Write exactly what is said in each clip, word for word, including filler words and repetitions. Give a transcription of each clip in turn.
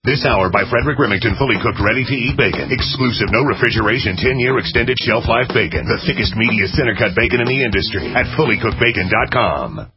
This hour by Frederick Remington, fully cooked, ready-to-eat bacon. Exclusive, no refrigeration, ten-year extended shelf life bacon. The thickest, meatiest center-cut bacon in the industry at fully cooked bacon dot com.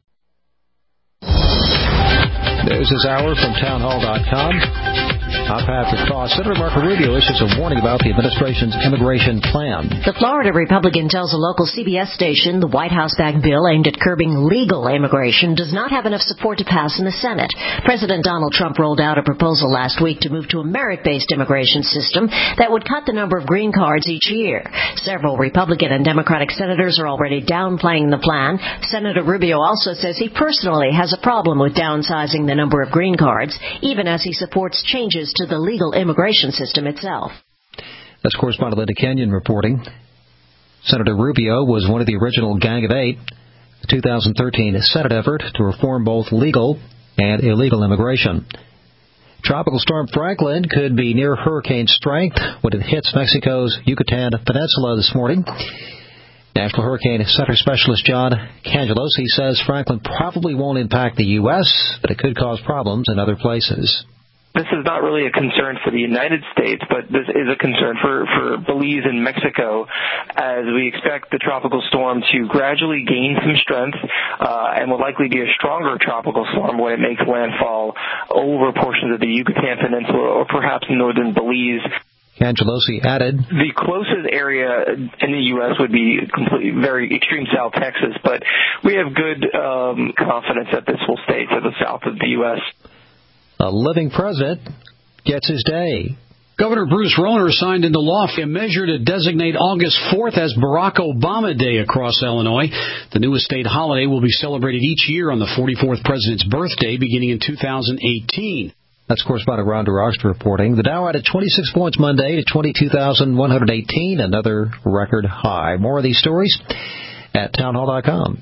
News this hour from town hall dot com. I'm Patrick Cross. Senator Marco Rubio issues a warning about the administration's immigration plan. The Florida Republican tells a local C B S station the White House-backed bill aimed at curbing legal immigration does not have enough support to pass in the Senate. President Donald Trump rolled out a proposal last week to move to a merit-based immigration system that would cut the number of green cards each year. Several Republican and Democratic senators are already downplaying the plan. Senator Rubio also says he personally has a problem with downsizing the number of green cards, even as he supports changes to the legal immigration system itself. That's correspondent Linda Kenyon reporting. Senator Rubio was one of the original Gang of Eight, the two thousand thirteen Senate effort to reform both legal and illegal immigration. Tropical storm Franklin could be near hurricane strength when it hits Mexico's Yucatan Peninsula this morning. National Hurricane Center Specialist John Cangelosi says Franklin probably won't impact the U S, but it could cause problems in other places. This is not really a concern for the United States, but this is a concern for, for Belize and Mexico, as we expect the tropical storm to gradually gain some strength uh, and will likely be a stronger tropical storm when it makes landfall over portions of the Yucatan Peninsula or perhaps northern Belize. Cangelosi added, the closest area in the U S would be completely very extreme South Texas, but we have good um, confidence that this will stay to the south of the U S A living president gets his day. Governor Bruce Rauner signed into law a measure to designate August fourth as Barack Obama Day across Illinois. The newest state holiday will be celebrated each year on the forty-fourth president's birthday beginning in two thousand eighteen. That's correspondent Rhonda Roxton reporting. The Dow added twenty-six points Monday to twenty-two thousand one hundred eighteen, another record high. More of these stories at town hall dot com.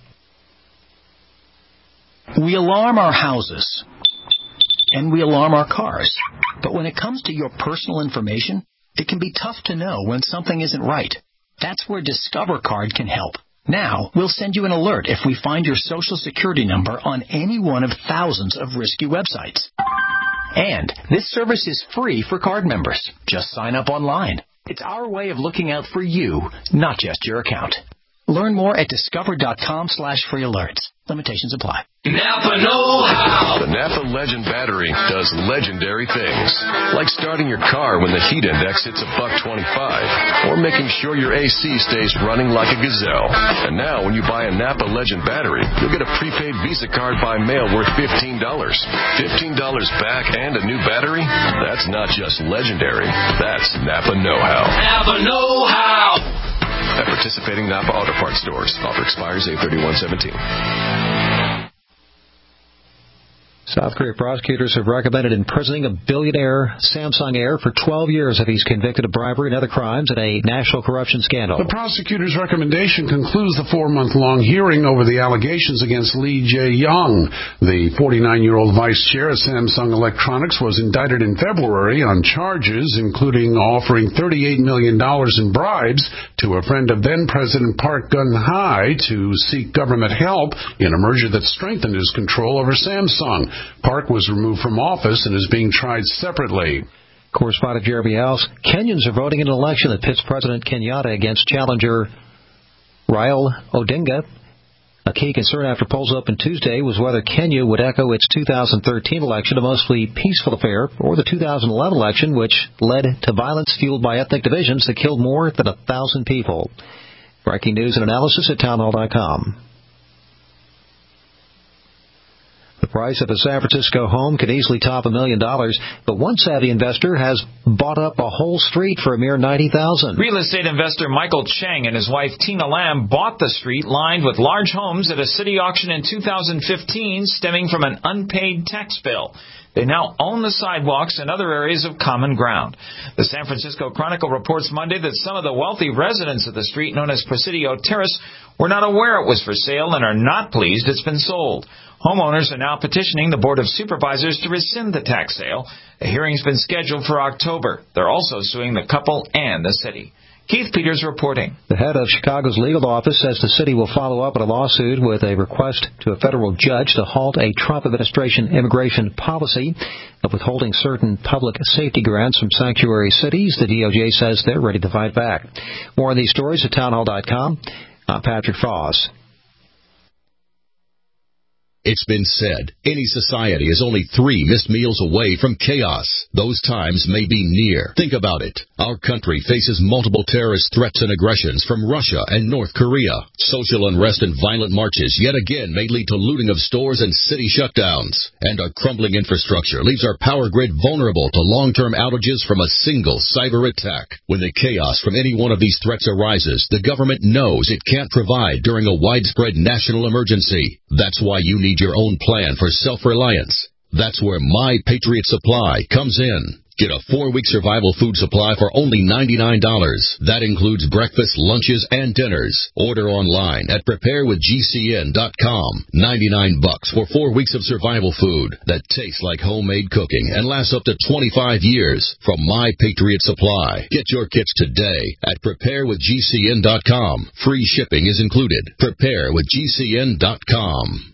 We alarm our houses, and we alarm our cars. But when it comes to your personal information, it can be tough to know when something isn't right. That's where Discover Card can help. Now, we'll send you an alert if we find your Social Security number on any one of thousands of risky websites. And this service is free for card members. Just sign up online. It's our way of looking out for you, not just your account. Learn more at discover dot com slash free alerts. Limitations apply. Napa know-how. The Napa Legend battery does legendary things, like starting your car when the heat index hits a buck twenty-five, or making sure your A C stays running like a gazelle. And now, when you buy a Napa Legend battery, you'll get a prepaid Visa card by mail worth fifteen dollars. fifteen dollars back and a new battery? That's not just legendary. That's Napa know-how. Napa know-how. At participating Napa Auto Parts stores. Offer expires eight thirty-one seventeen. South Korea prosecutors have recommended imprisoning a billionaire Samsung heir for twelve years if he's convicted of bribery and other crimes in a national corruption scandal. The prosecutor's recommendation concludes the four-month-long hearing over the allegations against Lee Jae-yong. The forty-nine-year-old vice chair of Samsung Electronics was indicted in February on charges including offering thirty-eight million dollars in bribes to a friend of then-President Park Geun-hye to seek government help in a merger that strengthened his control over Samsung. Park was removed from office and is being tried separately. Correspondent Jeremy House. Kenyans are voting in an election that pits President Kenyatta against challenger Raila Odinga. A key concern after polls opened Tuesday was whether Kenya would echo its two thousand thirteen election, a mostly peaceful affair, or the two thousand eleven election, which led to violence fueled by ethnic divisions that killed more than a thousand people. Breaking news and analysis at town hall dot com. The price of a San Francisco home could easily top a million dollars, but one savvy investor has bought up a whole street for a mere ninety thousand dollars. Real estate investor Michael Cheng and his wife Tina Lam bought the street lined with large homes at a city auction in two thousand fifteen stemming from an unpaid tax bill. They now own the sidewalks and other areas of common ground. The San Francisco Chronicle reports Monday that some of the wealthy residents of the street known as Presidio Terrace were not aware it was for sale and are not pleased it's been sold. Homeowners are now petitioning the Board of Supervisors to rescind the tax sale. A hearing's been scheduled for October. They're also suing the couple and the city. Keith Peters reporting. The head of Chicago's legal office says the city will follow up on a lawsuit with a request to a federal judge to halt a Trump administration immigration policy of withholding certain public safety grants from sanctuary cities. The D O J says they're ready to fight back. More on these stories at townhall dot com. I'm Patrick Foss. It's been said, any society is only three missed meals away from chaos. Those times may be near. Think about it. Our country faces multiple terrorist threats and aggressions from Russia and North Korea. Social unrest and violent marches yet again may lead to looting of stores and city shutdowns. And our crumbling infrastructure leaves our power grid vulnerable to long-term outages from a single cyber attack. When the chaos from any one of these threats arises, the government knows it can't provide during a widespread national emergency. That's why you need your own plan for self-reliance. That's where My Patriot Supply comes in. Get a four-week survival food supply for only ninety-nine dollars. That includes breakfast, lunches, and dinners. Order online at prepare with G C N dot com. ninety-nine bucks for four weeks of survival food that tastes like homemade cooking and lasts up to twenty-five years from My Patriot Supply. Get your kits today at prepare with G C N dot com. Free shipping is included. prepare with G C N dot com.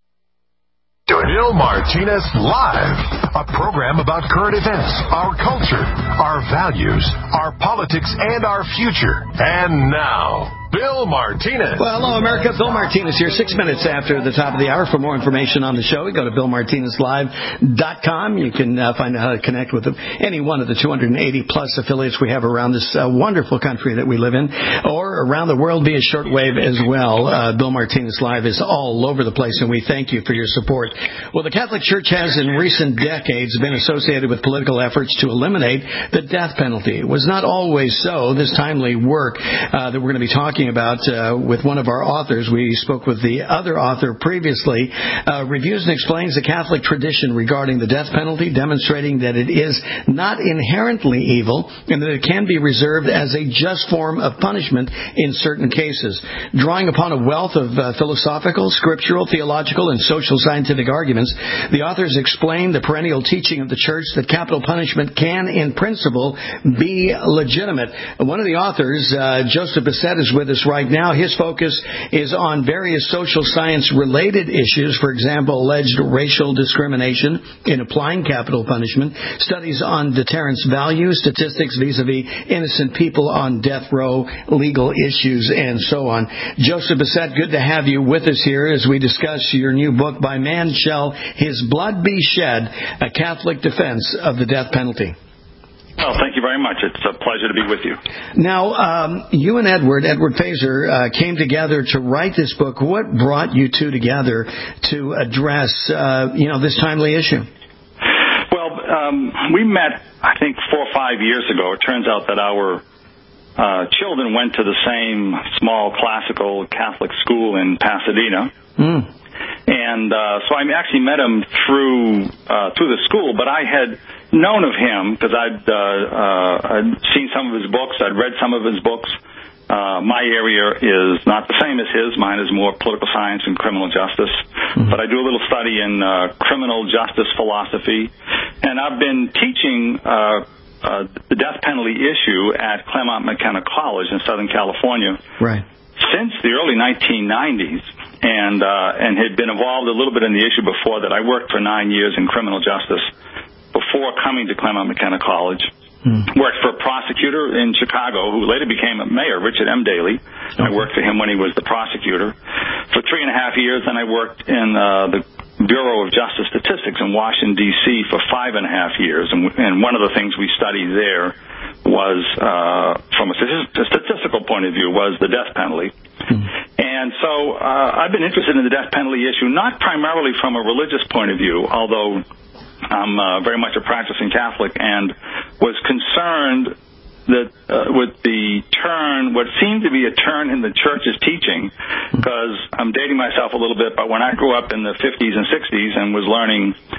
Bill Martinez Live, a program about current events, our culture, our values, our politics, and our future. And now, Bill Martinez. Well, hello, America. Bill Martinez here, six minutes after the top of the hour. For more information on the show, go to bill martinez live dot com. You can uh, find out how to connect with any one of the two hundred eighty plus affiliates we have around this uh, wonderful country that we live in, or around the world via shortwave as well. Uh, Bill Martinez Live is all over the place, and we thank you for your support. Well, the Catholic Church has in recent decades been associated with political efforts to eliminate the death penalty. It was not always so. This timely work uh, that we're going to be talking about uh, with one of our authors. We spoke with the other author previously. Uh, reviews and explains the Catholic tradition regarding the death penalty, demonstrating that it is not inherently evil and that it can be reserved as a just form of punishment in certain cases. Drawing upon a wealth of uh, philosophical, scriptural, theological, and social scientific arguments, the authors explain the perennial teaching of the Church that capital punishment can, in principle, be legitimate. One of the authors, uh, Joseph Bissett, is with us right now. His focus is on various social science-related issues, for example, alleged racial discrimination in applying capital punishment, studies on deterrence value, statistics vis-a-vis innocent people on death row, legal issues, and so on. Joseph Bissett, good to have you with us here as we discuss your new book, By Man Shall His Blood Be Shed, A Catholic Defense of the Death Penalty. Well, thank you very much. It's a pleasure to be with you. Now, um, you and Edward, Edward Feser, uh, came together to write this book. What brought you two together to address, uh, you know, this timely issue? Well, um, we met, I think, four or five years ago. It turns out that our uh, children went to the same small classical Catholic school in Pasadena. Mm. And uh, so I actually met him through uh, through the school, but I had known of him because I'd, uh, uh, I'd seen some of his books, I'd read some of his books. Uh, my area is not the same as his. Mine is more political science and criminal justice. Mm-hmm. But I do a little study in uh, criminal justice philosophy. And I've been teaching uh, uh, the death penalty issue at Claremont McKenna College in Southern California. Right. Since the early nineteen nineties, and uh, and had been involved a little bit in the issue before that. I worked for nine years in criminal justice before coming to Claremont McKenna College. Mm. Worked for a prosecutor in Chicago who later became a mayor, Richard M. Daley. Okay. I worked for him when he was the prosecutor for three and a half years. Then I worked in uh, the Bureau of Justice Statistics in Washington, D C for five and a half years. And, and one of the things we studied there was, uh, from a statistical point of view, was the death penalty. Mm-hmm. And so uh, I've been interested in the death penalty issue, not primarily from a religious point of view, although I'm uh, very much a practicing Catholic, and was concerned that uh, with the turn, what seemed to be a turn in the Church's teaching, because I'm dating myself a little bit, but when I grew up in the fifties and sixties and was learning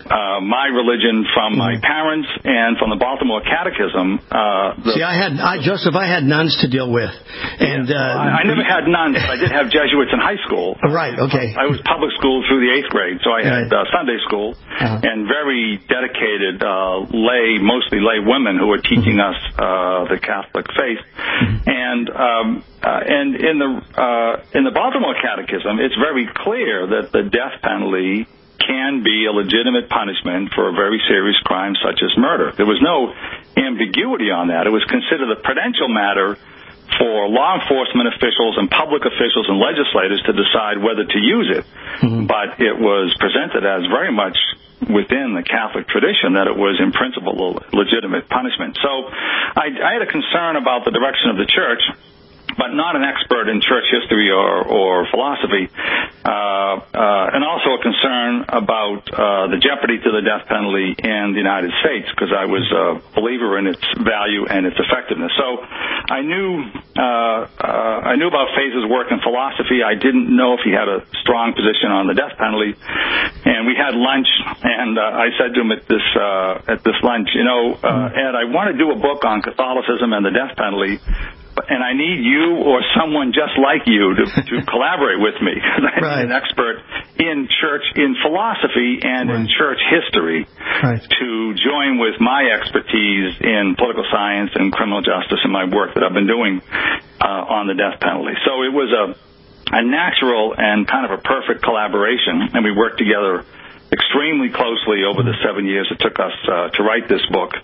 uh, my religion from my parents and from the Baltimore Catechism. Uh, the, See, I had, I, Joseph, I had nuns to deal with. And yeah, uh, I, I never had nuns. I did have Jesuits in high school. Right, okay. I was public school through the eighth grade, so I had uh, Sunday school uh-huh. and very dedicated uh, lay, mostly lay women who were teaching us uh, the Catholic faith. And um, uh, and in the uh, in the Baltimore Catechism, it's very clear that the death penalty can be a legitimate punishment for a very serious crime such as murder. There was no ambiguity on that. It was considered a prudential matter for law enforcement officials and public officials and legislators to decide whether to use it. Mm-hmm. But it was presented as very much within the Catholic tradition that it was in principle a legitimate punishment. So I, I had a concern about the direction of the church, but not an expert in church history or, or philosophy, uh, uh, and also a concern about uh, the jeopardy to the death penalty in the United States, because I was a believer in its value and its effectiveness. So I knew uh, uh, I knew about Faze's work in philosophy. I didn't know if he had a strong position on the death penalty, and we had lunch, and uh, I said to him at this uh, at this lunch, you know, uh, Ed, I want to do a book on Catholicism and the death penalty, and I need you or someone just like you to, to collaborate with me. I right. need an expert in church, in philosophy, and right. in church history right. to join with my expertise in political science and criminal justice and my work that I've been doing uh, on the death penalty. So it was a, a natural and kind of a perfect collaboration, and we worked together extremely closely over the seven years it took us uh, to write this book.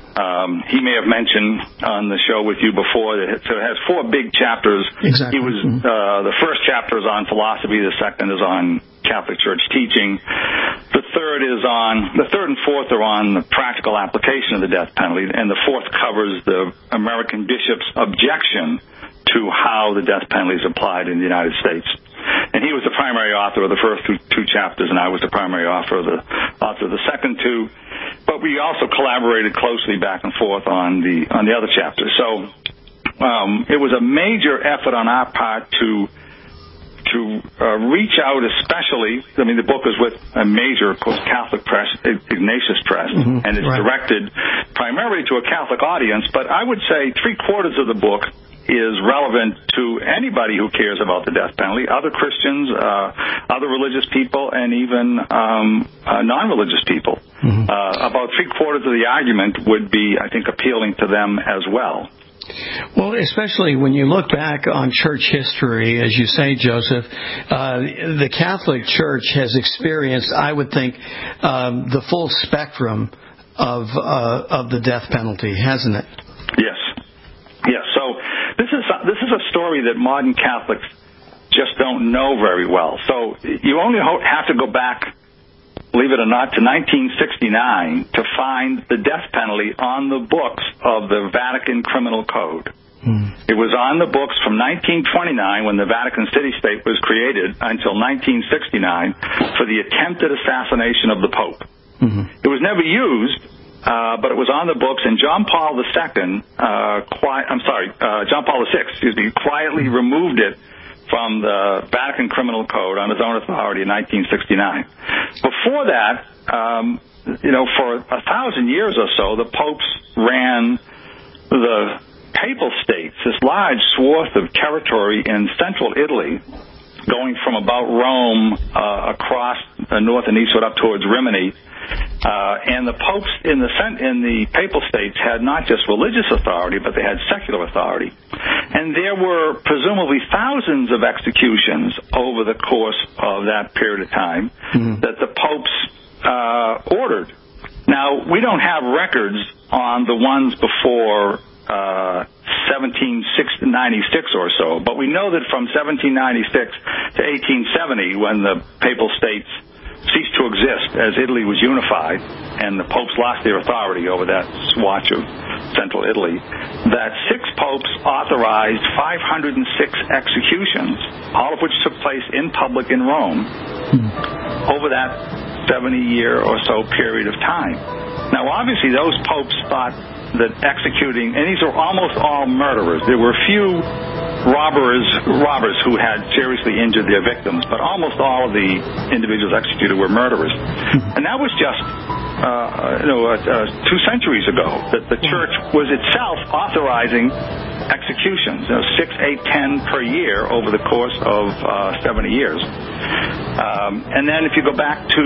Um, he may have mentioned on the show with you before that it, so it has four big chapters. Exactly. He was uh, the first chapter is on philosophy. The second is on Catholic Church teaching. The third is on the third and fourth are on the practical application of the death penalty, and the fourth covers the American bishop's objection to how the death penalty is applied in the United States. And he was the primary author of the first two, two chapters, and I was the primary author of the author of the second two. But we also collaborated closely back and forth on the on the other chapters. So um, it was a major effort on our part to to uh, reach out, especially. I mean, the book is with a major, of course, Catholic press, Ignatius Press, mm-hmm. and it's right. directed primarily to a Catholic audience. But I would say three quarters of the book is relevant to anybody who cares about the death penalty, other Christians, uh, other religious people, and even um, uh, non-religious people. Mm-hmm. Uh, about three-quarters of the argument would be, I think, appealing to them as well. Well, especially when you look back on church history, as you say, Joseph, uh, the Catholic Church has experienced, I would think, um, the full spectrum of uh, of the death penalty, hasn't it? Yes. Yes. So this is this is a story that modern Catholics just don't know very well. So you only have to go back, believe it or not, to nineteen sixty-nine to find the death penalty on the books of the Vatican Criminal Code. Hmm. It was on the books from nineteen twenty-nine, when the Vatican City-State was created, until nineteen sixty-nine for the attempted assassination of the Pope. Mm-hmm. It was never used. Uh, but it was on the books, and John Paul the Second, uh, qui- I'm sorry, uh, John Paul the Sixth, excuse me, quietly removed it from the Vatican Criminal Code on his own authority in nineteen sixty-nine. Before that, um, you know, for a thousand years or so, the popes ran the papal states, this large swath of territory in central Italy, going from about Rome uh, across uh, north and eastward up towards Rimini. Uh, and the popes in the in the papal states had not just religious authority, but they had secular authority. And there were presumably thousands of executions over the course of that period of time mm-hmm. that the popes uh, ordered. Now, we don't have records on the ones before uh, seventeen ninety-six or so, but we know that from seventeen ninety-six to eighteen seventy, when the papal states ceased to exist as Italy was unified and the popes lost their authority over that swatch of central Italy, that six popes authorized five hundred six executions, all of which took place in public in Rome mm. over that seventy-year or so period of time. Now, obviously, those popes thought that executing, and these are almost all murderers. There were few robbers robbers who had seriously injured their victims, but almost all of the individuals executed were murderers. And that was just uh, you know uh, uh, two centuries ago that the church was itself authorizing executions, you know, six, eight, ten per year over the course of uh, seventy years. Um, and then if you go back to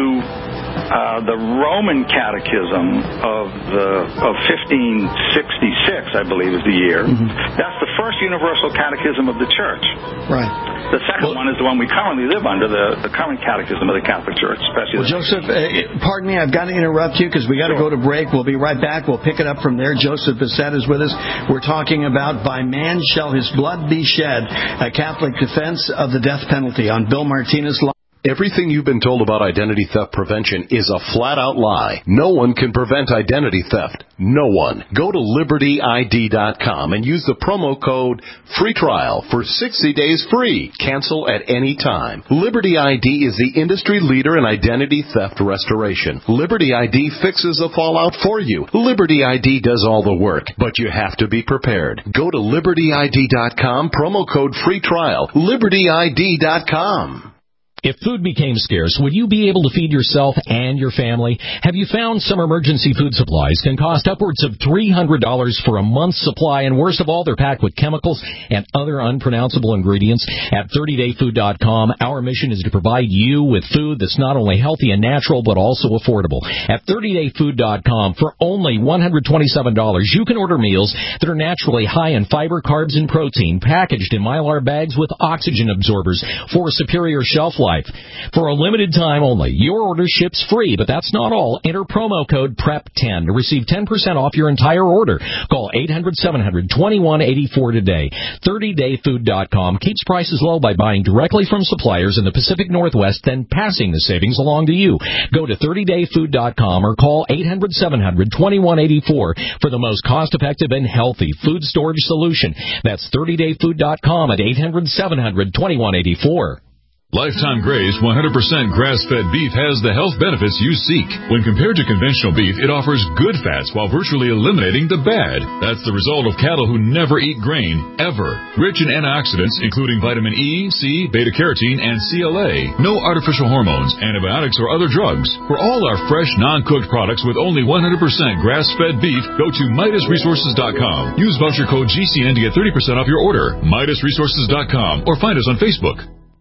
uh, the Roman Catechism of the of fifteen sixty-six, I believe is the year. Mm-hmm. That's the first universal catechism of the church. Right. The second well, one is the one we currently live under, the, the current catechism of the Catholic Church. Especially well, Joseph, uh, pardon me, I've got to interrupt you because we got to sure. go to break. We'll be right back. We'll pick it up from there. Joseph Bissett is with us. We're talking about By Man Shall His Blood Be Shed, a Catholic defense of the death penalty on Bill Martinez Live. Everything you've been told about identity theft prevention is a flat-out lie. No one can prevent identity theft. No one. Go to Liberty I D dot com and use the promo code FREE TRIAL for sixty days free. Cancel at any time. Liberty I D is the industry leader in identity theft restoration. Liberty I D fixes the fallout for you. Liberty I D does all the work, but you have to be prepared. Go to Liberty I D dot com, promo code FREE TRIAL. Liberty I D dot com. If food became scarce, would you be able to feed yourself and your family? Have you found some emergency food supplies can cost upwards of three hundred dollars for a month's supply, and worst of all, they're packed with chemicals and other unpronounceable ingredients? At thirty day food dot com, our mission is to provide you with food that's not only healthy and natural, but also affordable. At thirty day food dot com, for only one hundred twenty-seven dollars, you can order meals that are naturally high in fiber, carbs, and protein, packaged in Mylar bags with oxygen absorbers for superior shelf life. For a limited time only, your order ships free, but that's not all. Enter promo code P R E P ten to receive ten percent off your entire order. Call eight hundred, seven hundred, twenty-one eighty-four today. thirty day food dot com keeps prices low by buying directly from suppliers in the Pacific Northwest, then passing the savings along to you. Go to thirty day food dot com or call eight hundred, seven hundred, twenty-one eighty-four for the most cost-effective and healthy food storage solution. That's thirty day food dot com at eight hundred, seven hundred, twenty-one eighty-four. Lifetime Gray's one hundred percent grass-fed beef has the health benefits you seek. When compared to conventional beef, it offers good fats while virtually eliminating the bad. That's the result of cattle who never eat grain, ever. Rich in antioxidants, including vitamin E, C, beta-carotene, and C L A. No artificial hormones, antibiotics, or other drugs. For all our fresh, non-cooked products with only one hundred percent grass-fed beef, go to Midas Resources dot com. Use voucher code G C N to get thirty percent off your order. Midas Resources dot com or find us on Facebook.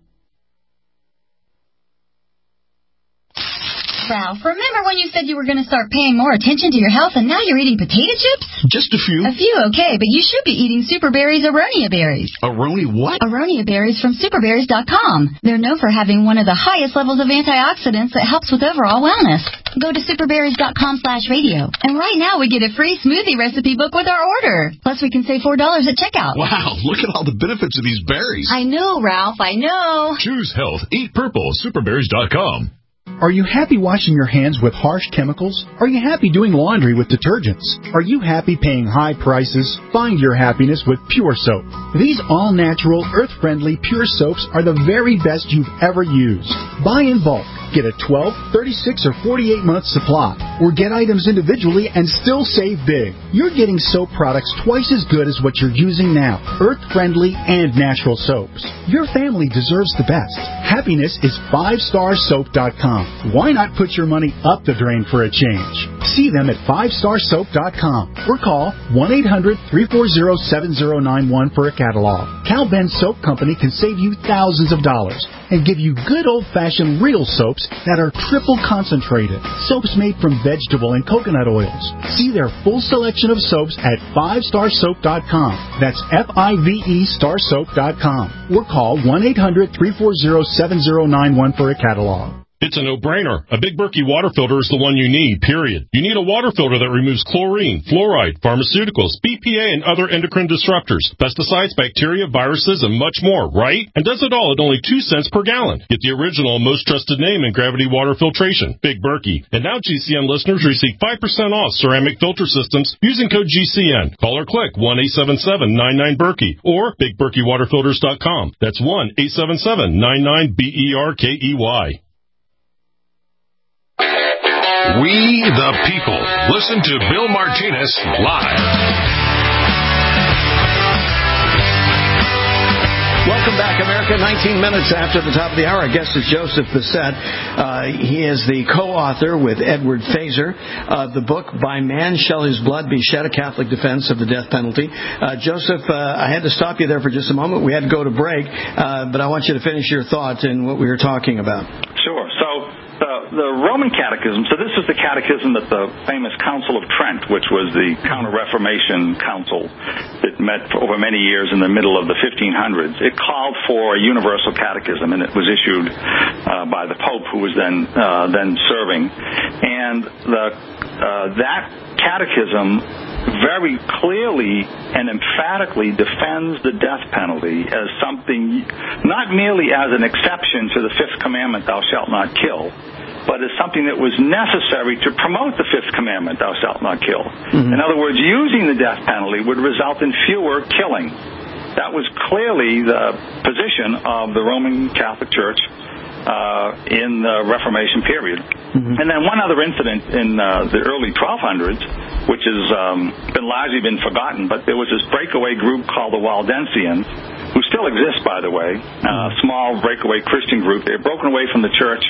Ralph, remember when you said you were going to start paying more attention to your health and now you're eating potato chips? Just a few. A few, okay, but you should be eating Super Berries Aronia berries. Aronia what? Aronia berries from super berries dot com. They're known for having one of the highest levels of antioxidants that helps with overall wellness. Go to super berries dot com slash radio. And right now we get a free smoothie recipe book with our order. Plus we can save four dollars at checkout. Wow, look at all the benefits of these berries. I know, Ralph, I know. Choose health. Eat purple. super berries dot com. Are you happy washing your hands with harsh chemicals? Are you happy doing laundry with detergents? Are you happy paying high prices? Find your happiness with Pure Soap. These all-natural, earth-friendly Pure Soaps are the very best you've ever used. Buy in bulk. Get a twelve, thirty-six, or forty-eight month supply. Or get items individually and still save big. You're getting soap products twice as good as what you're using now. Earth-friendly and natural soaps. Your family deserves the best. Happiness is five star soap dot com. Why not put your money up the drain for a change? See them at five star soap dot com or call one eight hundred, three four zero, seven zero nine one for a catalog. Cal Ben Soap Company can save you thousands of dollars and give you good old-fashioned real soaps that are triple concentrated. Soaps made from vegetable and coconut oils. See their full selection of soaps at five star soap dot com. That's F I V E star soap dot com. Or call one eight hundred, three four zero, seven zero nine one for a catalog. It's a no-brainer. A Big Berkey water filter is the one you need, period. You need a water filter that removes chlorine, fluoride, pharmaceuticals, B P A, and other endocrine disruptors, pesticides, bacteria, viruses, and much more, right? And does it all at only two cents per gallon. Get the original and most trusted name in gravity water filtration, Big Berkey. And now G C N listeners receive five percent off ceramic filter systems using code G C N. Call or click one eight seven seven, nine nine, Berkey or big berkey water filters dot com. That's one eight seven seven, nine nine, B E R K E Y. We the people. Listen to Bill Martinez live. Welcome back, America. nineteen minutes after the top of the hour. Our guest is Joseph Bissett. Uh, he is the co-author with Edward Fazer of the book By Man Shall His Blood Be Shed, A Catholic Defense of the Death Penalty. Uh, Joseph, uh, I had to stop you there for just a moment. We had to go to break, uh, but I want you to finish your thoughts in what we were talking about. Sure. So the, the Roman Catechism, so this is the catechism that the famous Council of Trent, which was the Counter-Reformation Council that met for over many years in the middle of the fifteen hundreds, it called for a universal catechism, and it was issued uh, by the Pope, who was then uh, then serving. And the uh, that catechism very clearly and emphatically defends the death penalty as something, not merely as an exception to the fifth commandment, thou shalt not kill, but as something that was necessary to promote the fifth commandment, thou shalt not kill. Mm-hmm. In other words, using the death penalty would result in fewer killing. That was clearly the position of the Roman Catholic Church uh, in the Reformation period. Mm-hmm. And then one other incident in uh, the early twelve hundreds, which has um, been largely been forgotten, but there was this breakaway group called the Waldensians, who still exists, by the way, a uh, small breakaway Christian group. They had broken away from the church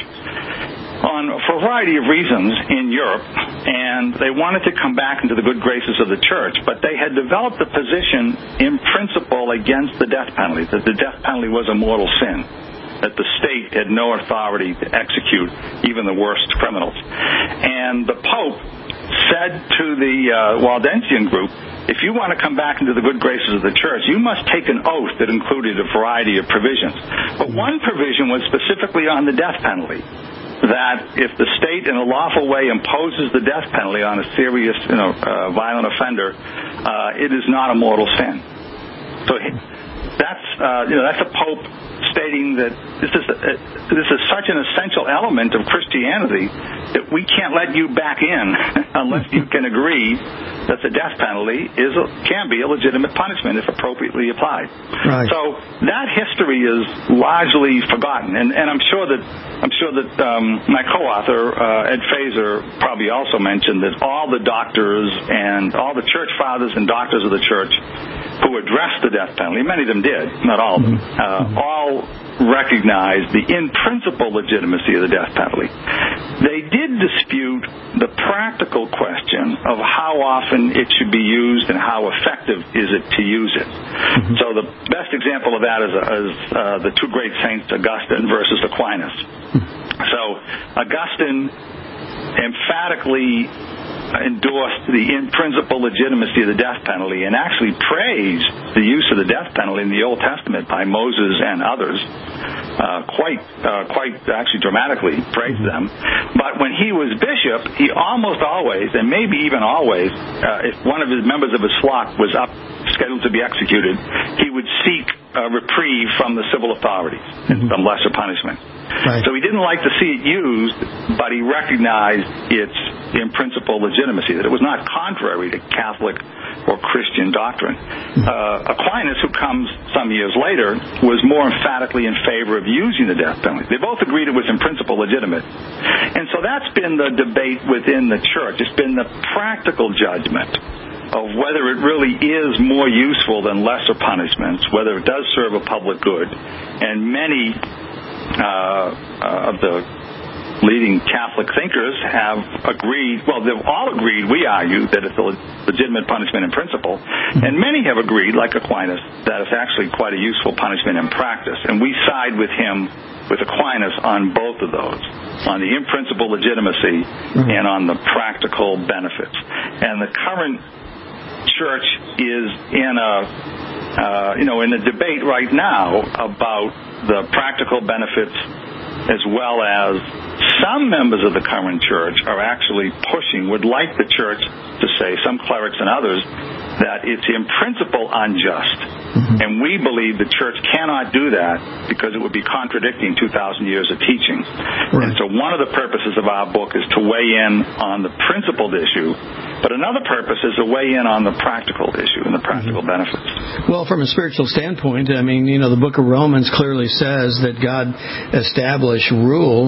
on for a variety of reasons in Europe, and they wanted to come back into the good graces of the church, but they had developed a position in principle against the death penalty, that the death penalty was a mortal sin, that the state had no authority to execute even the worst criminals. And the Pope said to the uh, Waldensian group, if you want to come back into the good graces of the church, you must take an oath that included a variety of provisions. But one provision was specifically on the death penalty, that if the state in a lawful way imposes the death penalty on a serious, you know, uh, violent offender, uh, it is not a mortal sin. So that's, uh, you know, that's a Pope stating that this is a, this is such an essential element of Christianity that we can't let you back in unless you can agree that the death penalty is a, can be a legitimate punishment if appropriately applied. Right. So that history is largely forgotten, and, and I'm sure that I'm sure that um, my co-author uh, Ed Fazer probably also mentioned that all the doctors and all the church fathers and doctors of the church who addressed the death penalty, many of them did, not all of them, uh, all recognized the in-principle legitimacy of the death penalty. They did dispute the practical question of how often it should be used and how effective is it to use it. Mm-hmm. So the best example of that is, is uh, the two great saints, Augustine versus Aquinas. Mm-hmm. So Augustine emphatically endorsed the in-principle legitimacy of the death penalty and actually praised the use of the death penalty in the Old Testament by Moses and others, uh, quite, uh, quite actually dramatically praised them. But when he was bishop, he almost always, and maybe even always, uh, if one of his members of his flock was up scheduled to be executed, he would seek a reprieve from the civil authorities and some lesser punishment. Right. So he didn't like to see it used, but he recognized its in-principle legitimacy, that it was not contrary to Catholic or Christian doctrine. Uh, Aquinas, who comes some years later, was more emphatically in favor of using the death penalty. They both agreed it was in principle legitimate. And so that's been the debate within the church. It's been the practical judgment of whether it really is more useful than lesser punishments, whether it does serve a public good. And many Uh, uh, of the leading Catholic thinkers have agreed, well, they've all agreed, we argue, that it's a legitimate punishment in principle, and many have agreed, like Aquinas, that it's actually quite a useful punishment in practice, and we side with him, with Aquinas, on both of those, on the in-principle legitimacy mm-hmm. and on the practical benefits. And the current church is in a Uh, you know, in a debate right now about the practical benefits, as well as some members of the current church are actually pushing, would like the church to say, some clerics and others, that it's in principle unjust. Mm-hmm. And we believe the church cannot do that because it would be contradicting two thousand years of teaching. Right. And so one of the purposes of our book is to weigh in on the principled issue But another purpose is to weigh in on the practical issue and the practical mm-hmm. benefits. Well, from a spiritual standpoint, I mean, you know, the book of Romans clearly says that God established rule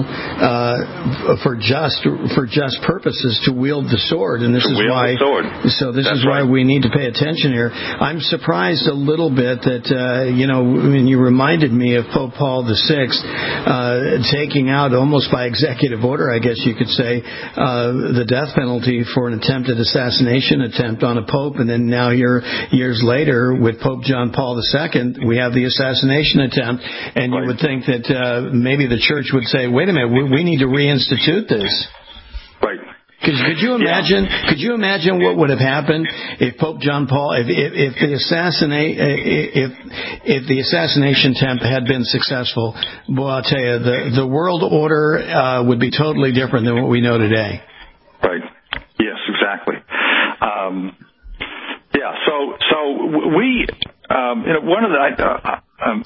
uh, for just for just purposes to wield the sword, and this to is wield why. The sword. So this That's is why right. we need to pay attention here. I'm surprised a little bit that uh, you know, when you reminded me of Pope Paul the Sixth uh, taking out almost by executive order, I guess you could say, uh, the death penalty for an attempted assassination attempt on a pope, and then now here years later with Pope John Paul the Second, we have the assassination attempt, and you would think that uh, maybe the church would say, "Wait a minute, we, we need to reinstitute this." Right. Could, could you imagine? Yeah. Could you imagine what would have happened if Pope John Paul, if, if, if the assassinate, if if the assassination attempt had been successful? Boy, I'll tell you, the the world order uh, would be totally different than what we know today. Right. Yes, exactly. Um, yeah. So so we, um, you know, one of the, uh, um,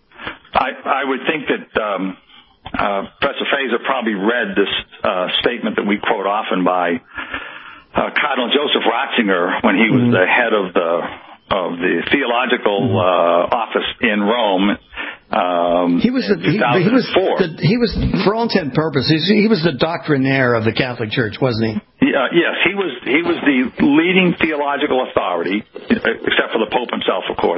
I I would think that. Um, Uh, Professor Fazer probably read this uh, statement that we quote often by uh, Cardinal Joseph Ratzinger when he was mm-hmm. the head of the of the theological uh, office in Rome. Um, he was the, he, he was the, he was for all intent and purposes he was the doctrinaire of the Catholic Church, wasn't he? Uh, yes, he was. He was the leading theological authority, except for the Pope himself, of course.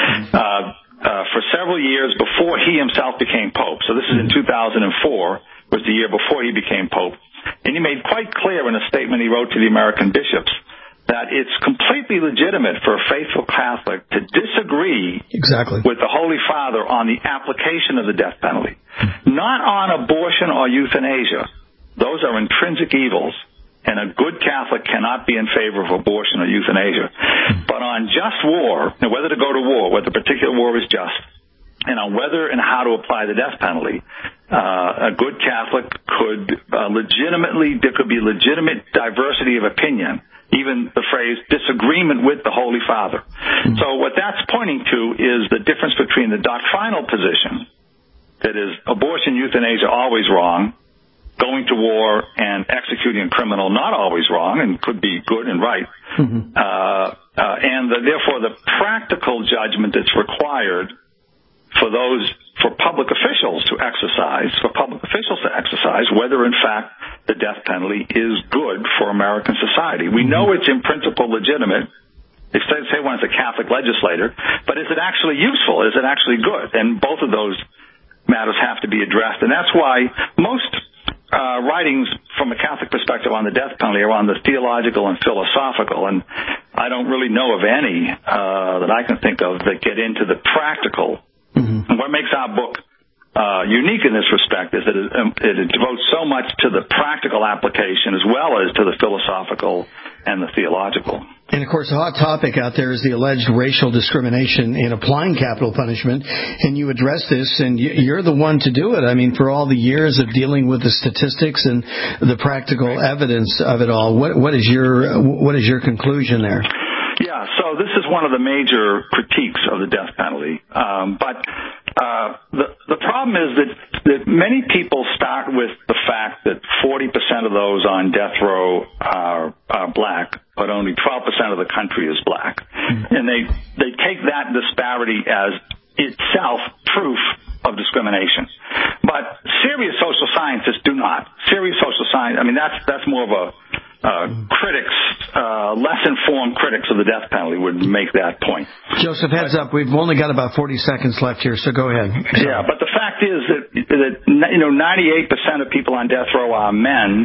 Uh, Uh, for several years before he himself became Pope. So this is in two thousand four, was the year before he became Pope. And he made quite clear in a statement he wrote to the American bishops that it's completely legitimate for a faithful Catholic to disagree exactly. with the Holy Father on the application of the death penalty. Not on abortion or euthanasia. Those are intrinsic evils. And a good Catholic cannot be in favor of abortion or euthanasia. But on just war, and whether to go to war, whether a particular war is just, and on whether and how to apply the death penalty, uh, a good Catholic could uh, legitimately, there could be legitimate diversity of opinion, even the phrase disagreement with the Holy Father. Mm-hmm. So what that's pointing to is the difference between the doctrinal position, that is abortion, euthanasia, always wrong, going to war and executing a criminal, not always wrong, and could be good and right. Mm-hmm. Uh, uh, and the, therefore, the practical judgment that's required for those, for public officials to exercise, for public officials to exercise, whether in fact the death penalty is good for American society. We mm-hmm. know it's in principle legitimate. They say, say one is a Catholic legislator, but is it actually useful? Is it actually good? And both of those matters have to be addressed. And that's why most Uh, writings from a Catholic perspective on the death penalty are on the theological and philosophical, and I don't really know of any uh, that I can think of that get into the practical. Mm-hmm. And what makes our book uh, unique in this respect is that it, um, it devotes so much to the practical application as well as to the philosophical and the theological. And, of course, a hot topic out there is the alleged racial discrimination in applying capital punishment. And you address this, and you're the one to do it. I mean, for all the years of dealing with the statistics and the practical evidence of it all, what, what is your what is your conclusion there? Yeah, so this is one of the major critiques of the death penalty. Um, but uh, the the problem is that, that many people start with the fact that forty percent of those on death row are, are black, but only twelve percent of the country is black. Mm-hmm. And they, they take that disparity as itself proof of discrimination. But serious social scientists do not. Serious social science, I mean, that's that's more of a uh, critics, uh, less informed critics of the death penalty would make that point. Joseph, heads up, we've only got about forty seconds left here, so go ahead. So. Yeah, but the fact is that, that you know, ninety-eight percent of people on death row are men,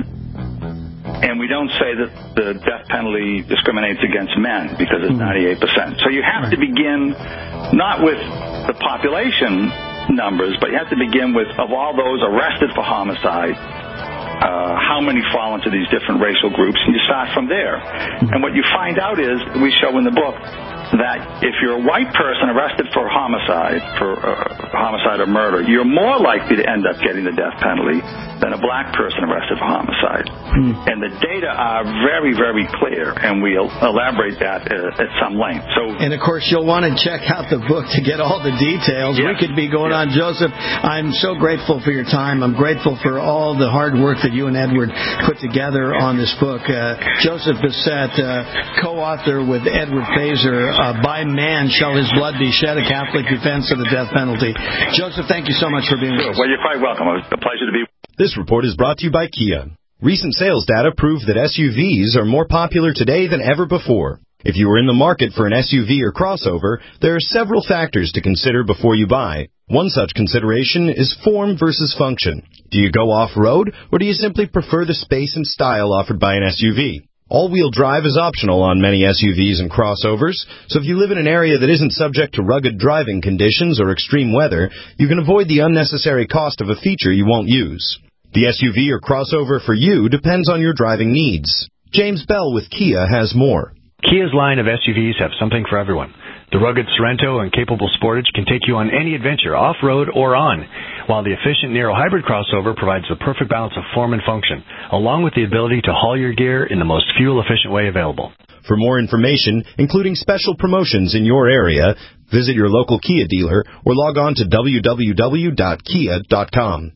and we don't say that the death penalty discriminates against men because it's ninety-eight percent. So you have to begin not with the population numbers, but you have to begin with, of all those arrested for homicide, uh, how many fall into these different racial groups, and you start from there. And what you find out is, we show in the book, that if you're a white person arrested for homicide, for uh, homicide or murder, you're more likely to end up getting the death penalty than a black person arrested for homicide. Hmm. And the data are very, very clear, and we'll elaborate that uh, at some length. So, and, of course, you'll want to check out the book to get all the details. Yes. We could be going yes. on. Joseph, I'm so grateful for your time. I'm grateful for all the hard work that you and Edward put together on this book. Uh, Joseph Bissett, uh, co-author with Edward Fazer, uh, By Man Shall His Blood Be Shed, A Catholic Defense of the Death Penalty. Joseph, thank you so much for being with us. Well, you're quite welcome. It was a pleasure to be with you. This report is brought to you by Kia. Recent sales data prove that S U Vs are more popular today than ever before. If you are in the market for an S U V or crossover, there are several factors to consider before you buy. One such consideration is form versus function. Do you go off-road, or do you simply prefer the space and style offered by an S U V? All-wheel drive is optional on many S U Vs and crossovers, so if you live in an area that isn't subject to rugged driving conditions or extreme weather, you can avoid the unnecessary cost of a feature you won't use. The S U V or crossover for you depends on your driving needs. James Bell with Kia has more. Kia's line of S U Vs have something for everyone. The rugged Sorento and capable Sportage can take you on any adventure, off-road or on, while the efficient Nero Hybrid crossover provides the perfect balance of form and function, along with the ability to haul your gear in the most fuel-efficient way available. For more information, including special promotions in your area, visit your local Kia dealer or log on to w w w dot kia dot com.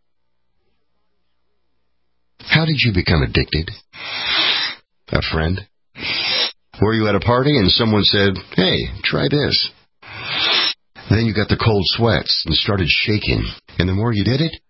How did you become addicted? A friend? Were you at a party and someone said, "Hey, try this"? Then you got the cold sweats and started shaking. And the more you did it,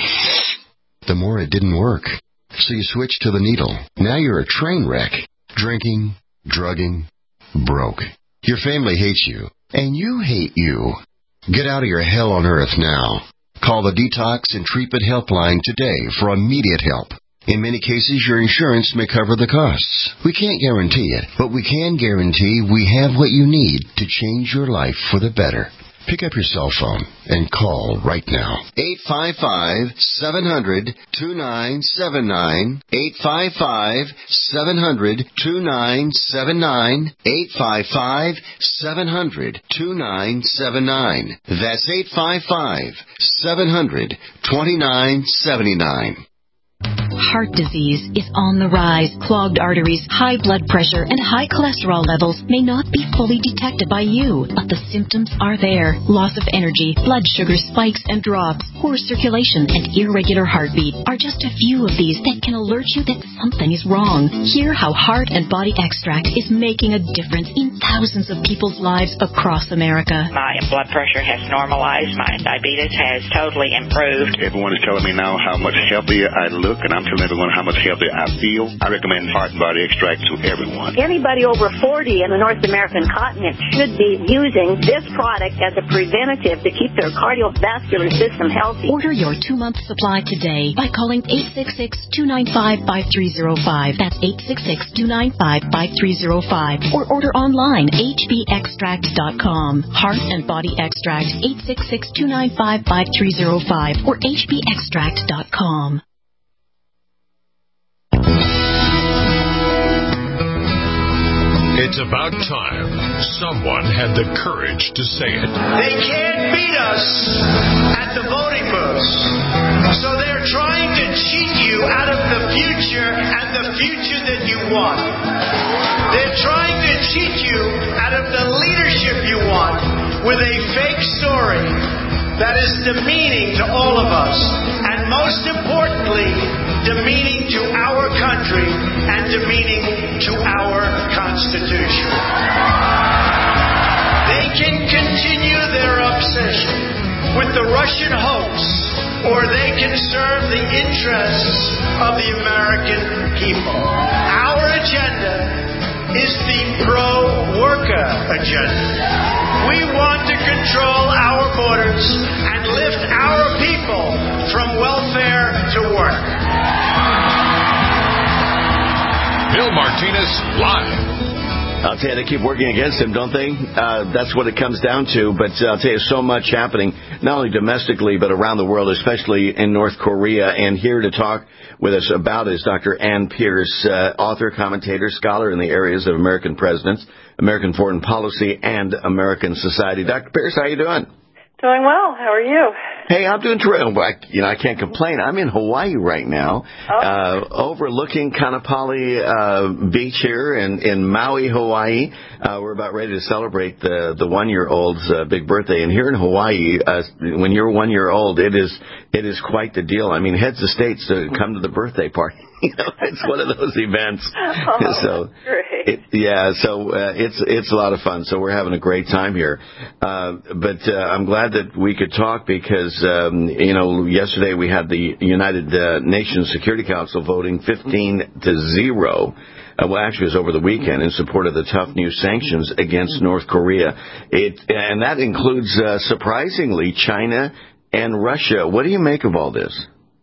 the more it didn't work. So you switched to the needle. Now you're a train wreck. Drinking, drugging, broke. Your family hates you. And you hate you. Get out of your hell on earth now. Call the Detox and Treatment Helpline today for immediate help. In many cases, your insurance may cover the costs. We can't guarantee it, but we can guarantee we have what you need to change your life for the better. Pick up your cell phone and call right now. eight five five, seven hundred, two nine seven nine. eight five five, seven hundred, two nine seven nine. eight five five, seven hundred, two nine seven nine. That's eight five five, seven hundred, two nine seven nine. Heart disease is on the rise. Clogged arteries, high blood pressure, and high cholesterol levels may not be fully detected by you, but the symptoms are there. Loss of energy, blood sugar spikes and drops, poor circulation, and irregular heartbeat are just a few of these that can alert you that something is wrong. Hear how Heart and Body Extract is making a difference in thousands of people's lives across America. My blood pressure has normalized. My diabetes has totally improved. Everyone is telling me now how much healthier I look, and I'm telling everyone how much healthier I feel. I recommend Heart and Body Extract to everyone. Anybody over forty in the North American continent should be using this product as a preventative to keep their cardiovascular system healthy. Order your two-month supply today by calling eight six six, two nine five, five three zero five. That's eight six six, two nine five, five three zero five. Or order online, h b extract dot com. Heart and Body Extract, eight six six, two nine five, five three zero five or h b extract dot com. It's about time someone had the courage to say it. They can't beat us at the voting booths. So they're trying to cheat you out of the future and the future that you want. They're trying to cheat you out of the leadership you want with a fake story that is demeaning to all of us. And most importantly, demeaning to our country and demeaning to our Constitution. They can continue their obsession with the Russian hoax, or they can serve the interests of the American people. Our agenda is the pro-worker agenda. We want to control our borders and lift our people from welfare to work. Bill Martinez live. I'll tell you, they keep working against him, don't they? Uh, that's what it comes down to. But uh, I'll tell you, so much happening. not only domestically but around the world, especially in North Korea. And here to talk with us about it is Doctor Ann Pierce, uh, author, commentator, scholar in the areas of American presidents, American foreign policy, and American society. Doctor Pierce, how you doing? Doing well. How are you? Hey, I'm doing terrific. You know, I can't complain. I'm in Hawaii right now, oh. uh, overlooking Kanapali uh, Beach here in, in Maui, Hawaii. Uh, we're about ready to celebrate the the one-year-old's uh, big birthday. And here in Hawaii, uh, when you're one year old, it is it is quite the deal. I mean, heads of states to come to the birthday party. You know, it's one of those events. Oh, so, great. It, yeah, so uh, it's it's a lot of fun. So we're having a great time here. Uh, but uh, I'm glad that we could talk because, um, you know, yesterday we had the United uh, Nations Security Council voting fifteen to zero. Uh, well, actually, it was over the weekend in support of the tough new sanctions against North Korea. It and that includes, uh, surprisingly, China and Russia. What do you make of all this?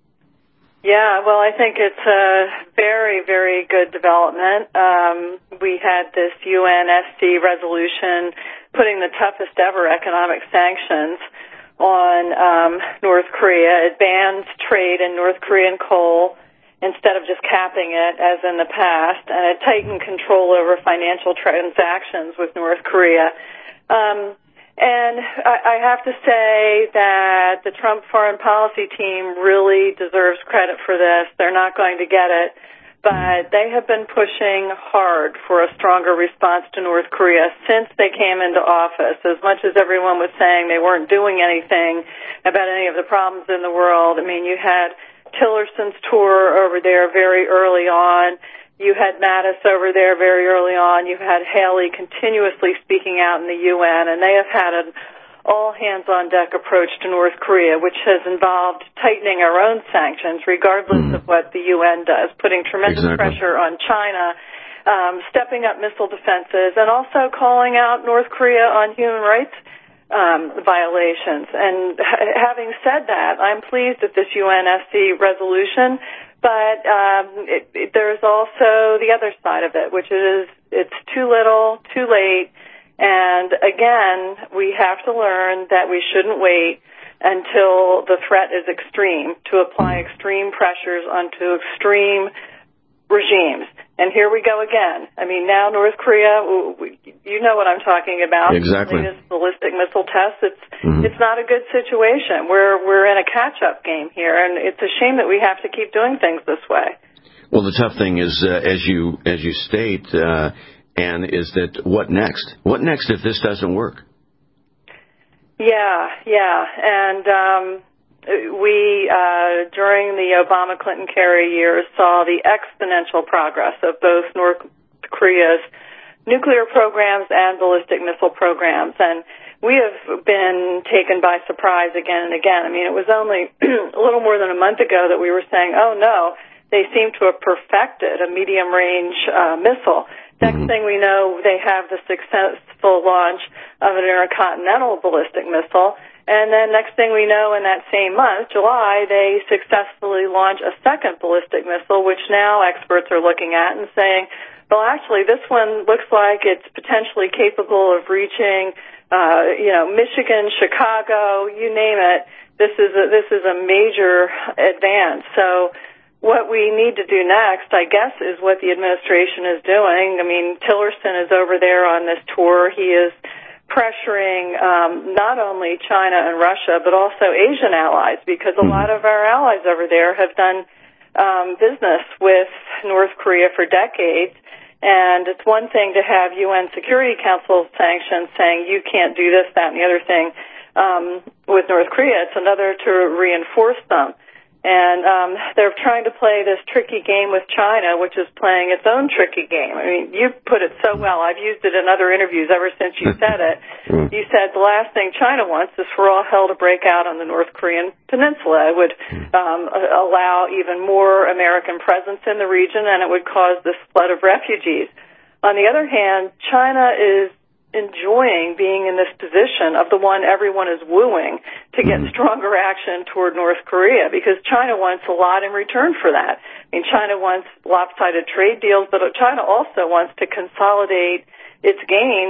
Yeah, well, I think it's a very, very good development. Um, we had this U N S C resolution putting the toughest ever economic sanctions on um, North Korea. It bans trade in North Korean coal instead of just capping it as in the past, and it tightened control over financial transactions with North Korea. Um, And I, I have to say that the Trump foreign policy team really deserves credit for this. They're not going to get it, but they have been pushing hard for a stronger response to North Korea since they came into office. As much as everyone was saying they weren't doing anything about any of the problems in the world, I mean, you had Tillerson's tour over there very early on. You had Mattis over there very early on. You had Haley continuously speaking out in the U N, and they have had an all-hands-on-deck approach to North Korea, which has involved tightening our own sanctions, regardless mm. of what the U N does, putting tremendous exactly. pressure on China, um, stepping up missile defenses, and also calling out North Korea on human rights um, violations. And ha- having said that, I'm pleased at this U N S C resolution. But um, it, it, there's also the other side of it, which is it's too little, too late. And again, we have to learn that we shouldn't wait until the threat is extreme to apply extreme pressures onto extreme regimes. And here we go again. I mean, now North Korea, you know what I'm talking about. Exactly. The latest ballistic missile tests. It's mm-hmm. it's not a good situation. We're we're in a catch-up game here, and it's a shame that we have to keep doing things this way. Well, the tough thing is, uh, as you as you state, uh, Ann, is that what next? What next if this doesn't work? Yeah, yeah, and. Um, We, uh, during the Obama-Clinton-Kerry years, saw the exponential progress of both North Korea's nuclear programs and ballistic missile programs. And we have been taken by surprise again and again. I mean, it was only a little more than a month ago that we were saying, oh, no, they seem to have perfected a medium-range uh, missile. Next thing we know, they have the successful launch of an intercontinental ballistic missile. And then next thing we know, in that same month, July, they successfully launch a second ballistic missile, which now experts are looking at and saying, well, actually, this one looks like it's potentially capable of reaching, uh, you know, Michigan, Chicago, you name it. This is a, this is a major advance. So what we need to do next, I guess, is what the administration is doing. I mean, Tillerson is over there on this tour. He is pressuring um, not only China and Russia, but also Asian allies, because a lot of our allies over there have done um, business with North Korea for decades. And it's one thing to have U N Security Council sanctions saying you can't do this, that, and the other thing um, with North Korea. It's another to reinforce them. And um, they're trying to play this tricky game with China, which is playing its own tricky game. I mean, you put it so well. I've used it in other interviews ever since you said it. You said the last thing China wants is for all hell to break out on the North Korean peninsula. It would um, allow even more American presence in the region, and it would cause this flood of refugees. On the other hand, China is enjoying being in this position of the one everyone is wooing to get stronger action toward North Korea, because China wants a lot in return for that. I mean, China wants lopsided trade deals, but China also wants to consolidate its gains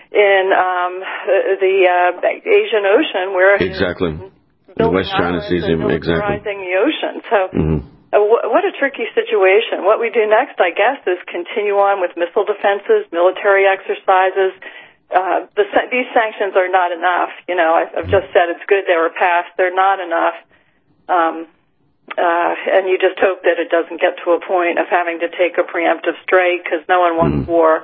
in um, the uh, Asian Ocean, where exactly the West China Sea, exactly the ocean. So. Mm-hmm. Uh, wh- what a tricky situation. What we do next, I guess, is continue on with missile defenses, military exercises. Uh, the, these sanctions are not enough. You know, I've, I've just said it's good they were passed. They're not enough. Um, uh, and you just hope that it doesn't get to a point of having to take a preemptive strike because no one wants mm. war.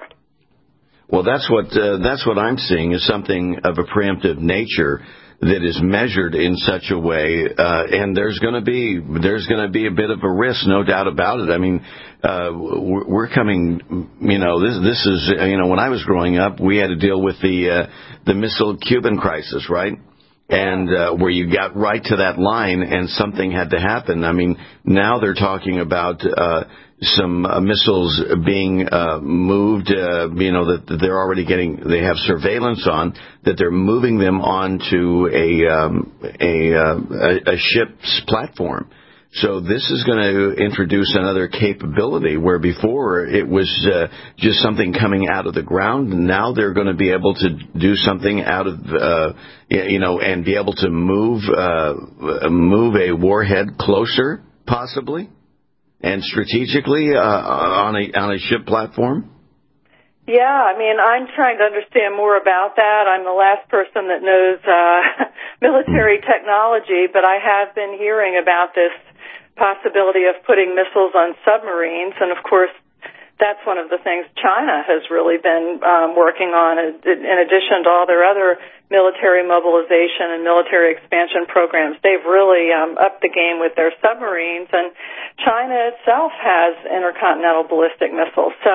Well, that's what uh, that's what I'm seeing is something of a preemptive nature that is measured in such a way, uh, and there's going to be there's going to be a bit of a risk, no doubt about it. I mean, uh, we're coming, you know, this this is, you know, when I was growing up, we had to deal with the uh, the missile Cuban crisis, right? And uh, where you got right to that line and something had to happen. I mean, now they're talking about uh, some uh, missiles being uh, moved, uh, you know, that they're already getting, they have surveillance on, that they're moving them onto a, um, a, uh, a, a ship's platform. So this is going to introduce another capability where before it was uh, just something coming out of the ground. And now they're going to be able to do something out of, uh, you know, and be able to move uh, move a warhead closer, possibly, and strategically uh, on a on a ship platform. Yeah, I mean, I'm trying to understand more about that. I'm the last person that knows uh, military technology, but I have been hearing about this possibility of putting missiles on submarines, and of course that's one of the things China has really been um, working on, in addition to all their other military mobilization and military expansion programs. They've really um, upped the game with their submarines, and China itself has intercontinental ballistic missiles. So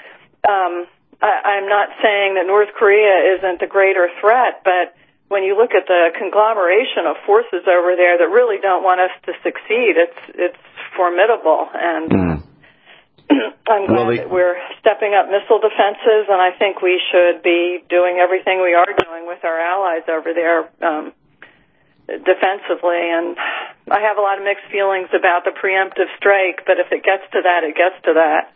um, I, I'm not saying that North Korea isn't the greater threat, but when you look at the conglomeration of forces over there that really don't want us to succeed, it's it's formidable. And mm. I'm glad well, they... that we're stepping up missile defenses, and I think we should be doing everything we are doing with our allies over there um, defensively. And I have a lot of mixed feelings about the preemptive strike, but if it gets to that, it gets to that.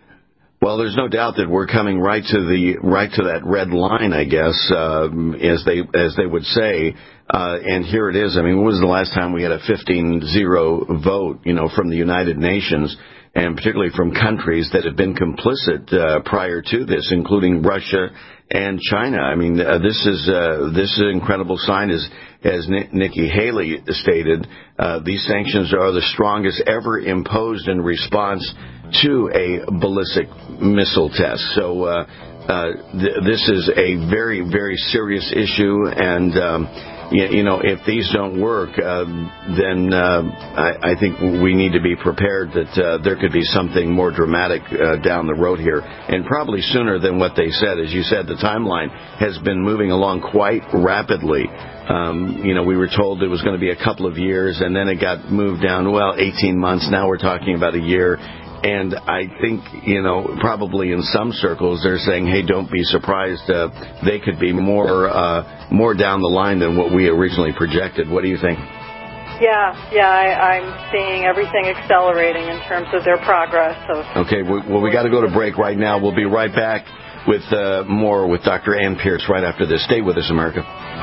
Well, there's no doubt that we're coming right to the right to that red line, I guess, um, as they as they would say. Uh, and here it is. I mean, when was the last time we had a fifteen zero vote, you know, from the United Nations, and particularly from countries that have been complicit uh, prior to this, including Russia and China? I mean, uh, this is uh, this is an incredible sign, as as Nikki Haley stated. Uh, these sanctions are the strongest ever imposed in response to a ballistic missile test. So uh, uh, th- this is a very, very serious issue, and um, you, you know, if these don't work, uh, then uh, I, I think we need to be prepared that uh, there could be something more dramatic uh, down the road here, and probably sooner than what they said. As you said, the timeline has been moving along quite rapidly. Um, you know, we were told it was going to be a couple of years, and then it got moved down, well, eighteen months. Now we're talking about a year. And I think, you know, probably in some circles they're saying, hey, don't be surprised. Uh, they could be more uh, more down the line than what we originally projected. What do you think? Yeah, yeah, I, I'm seeing everything accelerating in terms of their progress. So. Okay, well, we got to go to break right now. We'll be right back with uh, more with Doctor Ann Pierce right after this. Stay with us, America.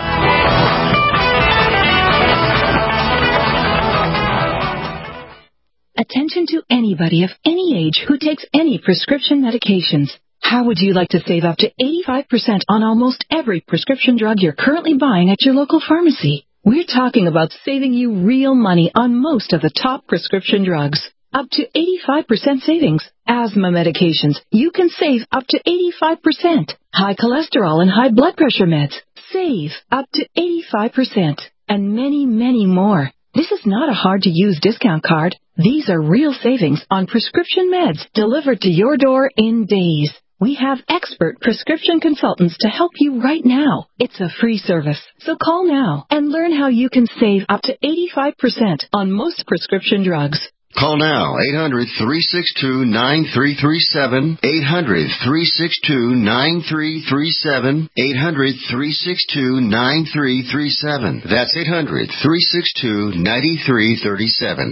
Attention to anybody of any age who takes any prescription medications. How would you like to save up to eighty-five percent on almost every prescription drug you're currently buying at your local pharmacy? We're talking about saving you real money on most of the top prescription drugs. Up to eighty-five percent savings. Asthma medications, you can save up to eighty-five percent. High cholesterol and high blood pressure meds, save up to eighty-five percent. And many, many more. This is not a hard-to-use discount card. These are real savings on prescription meds delivered to your door in days. We have expert prescription consultants to help you right now. It's a free service, so call now and learn how you can save up to eighty-five percent on most prescription drugs. Call now, eight hundred, three six two, nine three three seven, eight hundred, three six two, nine three three seven, eight hundred, three six two, nine three three seven. That's eight hundred, three six two, nine three three seven.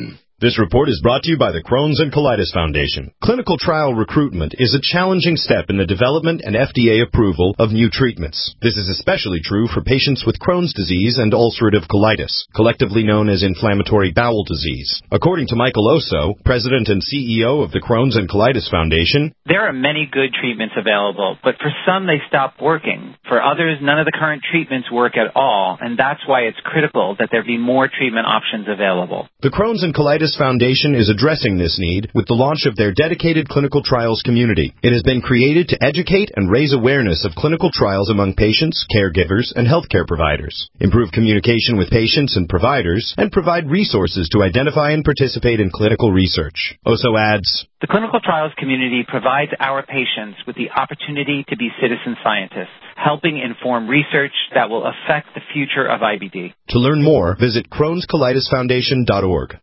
This report is brought to you by the Crohn's and Colitis Foundation. Clinical trial recruitment is a challenging step in the development and F D A approval of new treatments. This is especially true for patients with Crohn's disease and ulcerative colitis, collectively known as inflammatory bowel disease. According to Michael Oso, president and C E O of the Crohn's and Colitis Foundation, there are many good treatments available, but for some they stop working. For others, none of the current treatments work at all, and that's why it's critical that there be more treatment options available. The Crohn's and Colitis Foundation is addressing this need with the launch of their dedicated clinical trials community. It has been created to educate and raise awareness of clinical trials among patients, caregivers, and healthcare providers, improve communication with patients and providers, and provide resources to identify and participate in clinical research. Oso adds, the clinical trials community provides our patients with the opportunity to be citizen scientists, helping inform research that will affect the future of I B D. To learn more, visit Crohn's Colitis Foundation dot org.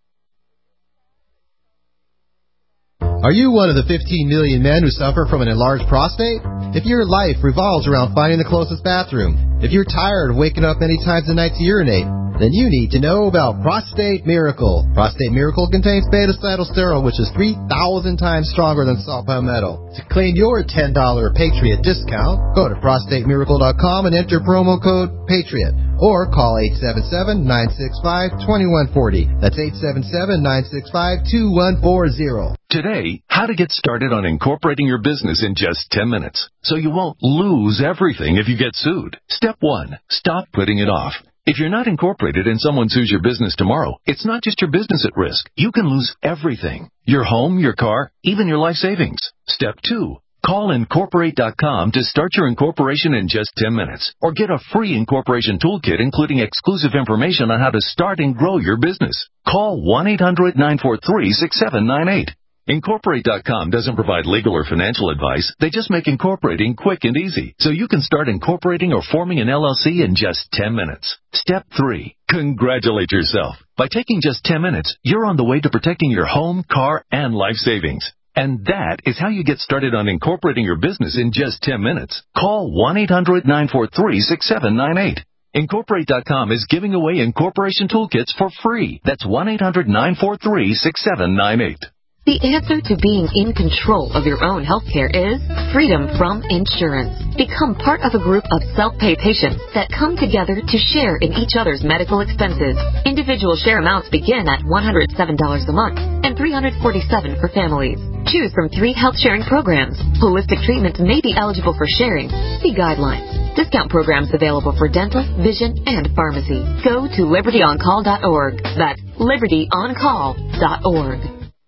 Are you one of the fifteen million men who suffer from an enlarged prostate? If your life revolves around finding the closest bathroom, if you're tired of waking up many times a night to urinate, then you need to know about Prostate Miracle. Prostate Miracle contains beta-cytosterol, which is three thousand times stronger than saw palmetto. To claim your ten dollars Patriot discount, go to prostate miracle dot com and enter promo code PATRIOT. Or call eight seven seven, nine six five, two one four zero. That's eight seven seven, nine six five, two one four zero. Today, how to get started on incorporating your business in just ten minutes, so you won't lose everything if you get sued. Step one, stop putting it off. If you're not incorporated and someone sues your business tomorrow, it's not just your business at risk. You can lose everything. Your home, your car, even your life savings. Step two, call incorporate dot com to start your incorporation in just ten minutes. Or get a free incorporation toolkit including exclusive information on how to start and grow your business. Call one eight hundred, nine four three, six seven nine eight. incorporate dot com doesn't provide legal or financial advice. They just make incorporating quick and easy, so you can start incorporating or forming an L L C in just ten minutes. Step three, congratulate yourself. By taking just ten minutes, you're on the way to protecting your home, car, and life savings. And that is how you get started on incorporating your business in just ten minutes. Call one eight hundred, nine four three, six seven nine eight. incorporate dot com is giving away incorporation toolkits for free. That's one eight hundred, nine four three, six seven nine eight. The answer to being in control of your own healthcare is freedom from insurance. Become part of a group of self-pay patients that come together to share in each other's medical expenses. Individual share amounts begin at one hundred seven dollars a month and three hundred forty-seven dollars for families. Choose from three health sharing programs. Holistic treatments may be eligible for sharing. See guidelines. Discount programs available for dental, vision, and pharmacy. Go to liberty on call dot org. That's liberty on call dot org.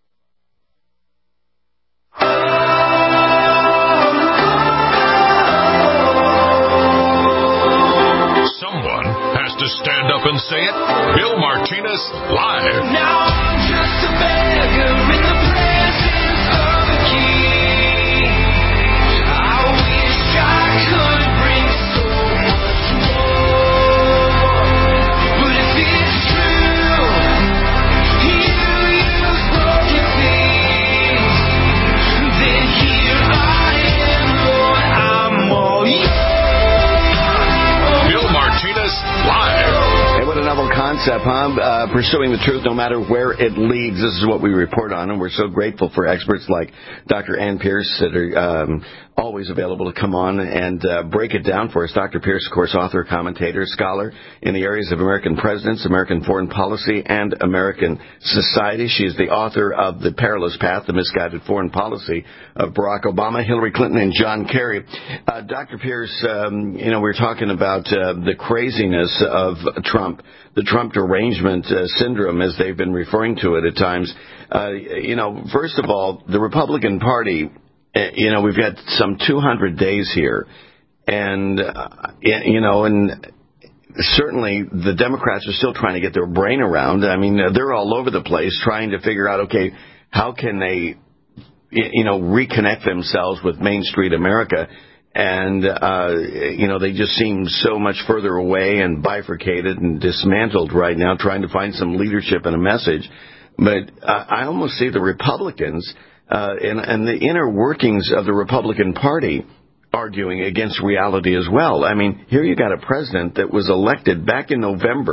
Someone has to stand up and say it. Bill Martinez live. Now I'm just a beggar in the presence of a king. I wish I could bring so much more. But if it's true, you use broken things, then here I am, Lord, I'm all yours. Bill Martinez live. Hey, what a novel concept, huh? Uh, pursuing the truth no matter where it leads. This is what we report on, and we're so grateful for experts like Doctor Ann Pierce that are um, always available to come on and uh, break it down for us. Doctor Pierce, of course, author, commentator, scholar in the areas of American presidents, American foreign policy, and American society. She is the author of The Perilous Path, The Misguided Foreign Policy of Barack Obama, Hillary Clinton, and John Kerry. Uh, Doctor Pierce, um, you know, we're talking about uh, the craziness of Trump, the Trump derangement uh, syndrome, as they've been referring to it at times. Uh, you know, first of all, the Republican Party, uh, you know, we've got some two hundred days here. And, uh, you know, and certainly the Democrats are still trying to get their brain around. I mean, they're all over the place trying to figure out, okay, how can they, you know, reconnect themselves with Main Street America? And, uh, you know, they just seem so much further away and bifurcated and dismantled right now, trying to find some leadership and a message. But uh, I almost see the Republicans uh, and, and the inner workings of the Republican Party arguing against reality as well. I mean, here you got a president that was elected back in November.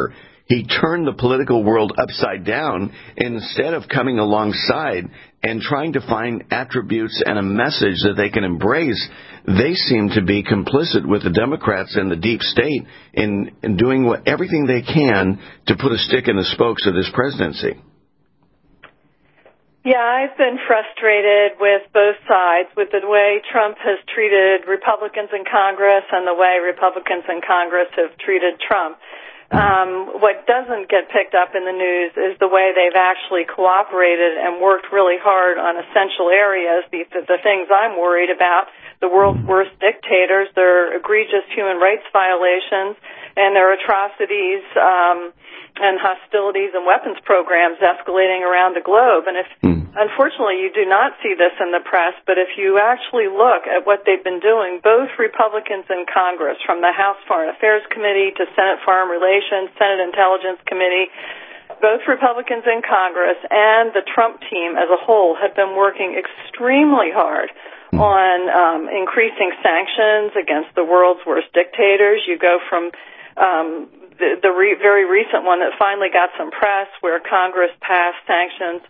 he turned the political world upside down instead of coming alongside and trying to find attributes and a message that they can embrace. They seem to be complicit with the Democrats and the deep state in, in doing what, everything they can to put a stick in the spokes of this presidency. Yeah, I've been frustrated with both sides, with the way Trump has treated Republicans in Congress and the way Republicans in Congress have treated Trump. Um, what doesn't get picked up in the news is the way they've actually cooperated and worked really hard on essential areas, the, the things I'm worried about, the world's worst dictators, their egregious human rights violations, and their atrocities um, and hostilities and weapons programs escalating around the globe. And if, mm. unfortunately, you do not see this in the press, but if you actually look at what they've been doing, both Republicans in Congress, from the House Foreign Affairs Committee to Senate Foreign Relations, Senate Intelligence Committee, both Republicans in Congress and the Trump team as a whole have been working extremely hard on um, increasing sanctions against the world's worst dictators. You go from um, the, the re- very recent one that finally got some press, where Congress passed sanctions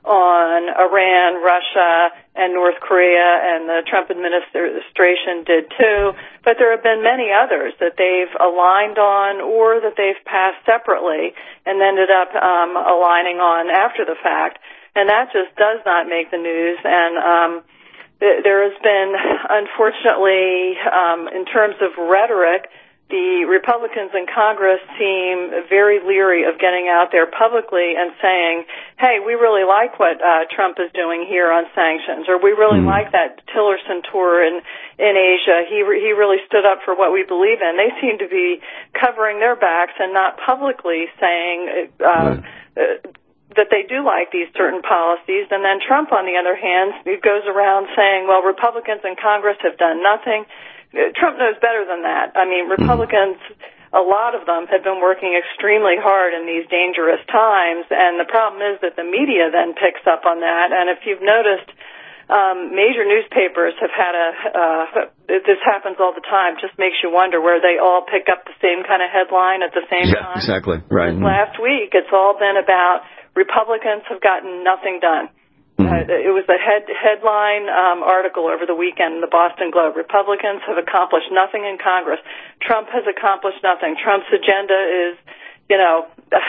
on Iran, Russia, and North Korea, and the Trump administration did too. But there have been many others that they've aligned on or that they've passed separately and ended up um, aligning on after the fact. And that just does not make the news. And um, th- there has been, unfortunately, um, in terms of rhetoric, the Republicans in Congress seem very leery of getting out there publicly and saying, hey, we really like what uh, Trump is doing here on sanctions, or we really mm. like that Tillerson tour in, in Asia. He, re- he really stood up for what we believe in. They seem to be covering their backs and not publicly saying uh, right. uh, that they do like these certain policies. And then Trump, on the other hand, goes around saying, well, Republicans in Congress have done nothing. Trump knows better than that. I mean, Republicans, a lot of them, have been working extremely hard in these dangerous times, and the problem is that the media then picks up on that. And if you've noticed, um, major newspapers have had a, uh, this happens all the time, just makes you wonder where they all pick up the same kind of headline at the same yeah, time. Exactly, right. Last week, it's all been about Republicans have gotten nothing done. Uh, it was a head, headline um, article over the weekend in the Boston Globe. Republicans have accomplished nothing in Congress. Trump has accomplished nothing. Trump's agenda is, you know,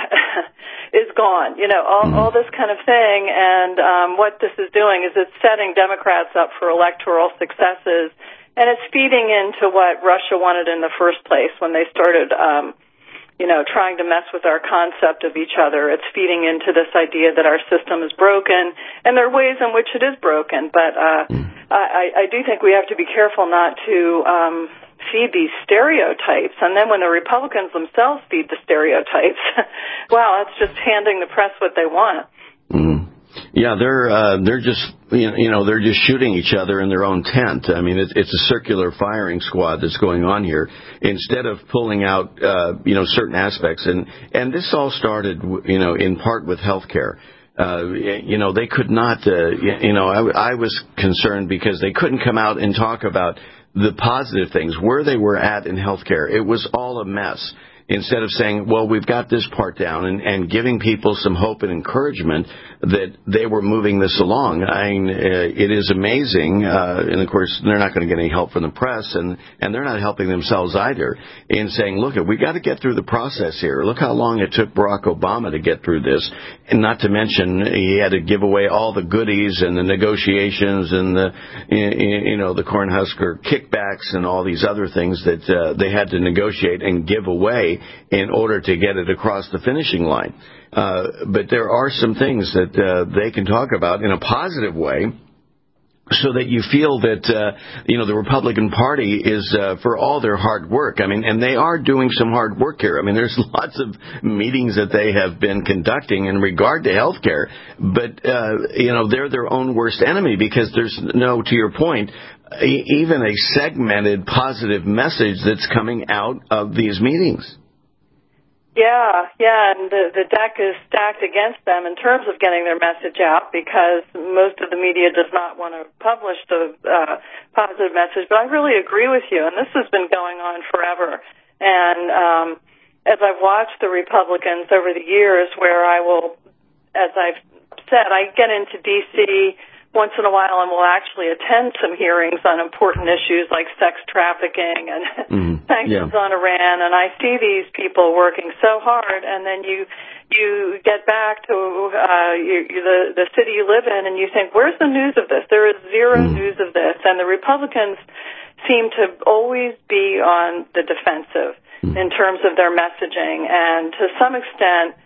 is gone. You know, all, all this kind of thing. And um, what this is doing is it's setting Democrats up for electoral successes, and it's feeding into what Russia wanted in the first place when they started um you know, trying to mess with our concept of each other. It's feeding into this idea that our system is broken, and there are ways in which it is broken. But uh, I, I do think we have to be careful not to um, feed these stereotypes. And then when the Republicans themselves feed the stereotypes, wow, it's just handing the press what they want. Mm-hmm. Yeah, they're uh, they're just you know they're just shooting each other in their own tent. I mean, it's, it's a circular firing squad that's going on here. Instead of pulling out uh, you know certain aspects, and and this all started you know in part with healthcare. Uh, you know, they could not. Uh, you know, I, I was concerned because they couldn't come out and talk about the positive things where they were at in healthcare. It was all a mess. Instead of saying, well, we've got this part down, and, and giving people some hope and encouragement that they were moving this along. I mean, uh, it is amazing, uh, and of course, they're not going to get any help from the press, and, and they're not helping themselves either in saying, look, we got to get through the process here. Look how long it took Barack Obama to get through this, and not to mention he had to give away all the goodies and the negotiations and the, you know, the Cornhusker kickbacks and all these other things that uh, they had to negotiate and give away in order to get it across the finishing line. Uh, but there are some things that uh, they can talk about in a positive way so that you feel that, uh, you know, the Republican Party is uh, for all their hard work. I mean, and they are doing some hard work here. I mean, there's lots of meetings that they have been conducting in regard to health care, but, uh, you know, they're their own worst enemy because there's no, to your point, even a segmented positive message that's coming out of these meetings. Yeah, yeah, and the, the deck is stacked against them in terms of getting their message out because most of the media does not want to publish the uh, positive message. But I really agree with you, and this has been going on forever. And, um, as I've watched the Republicans over the years, where I will, as I've said, I get into D C once in a while and will actually attend some hearings on important issues like sex trafficking and mm, sanctions yeah. on Iran, and I see these people working so hard, and then you you get back to uh, you, you, the, the city you live in, and you think, where's the news of this? There is zero mm. news of this, and the Republicans seem to always be on the defensive mm. in terms of their messaging, and to some extent,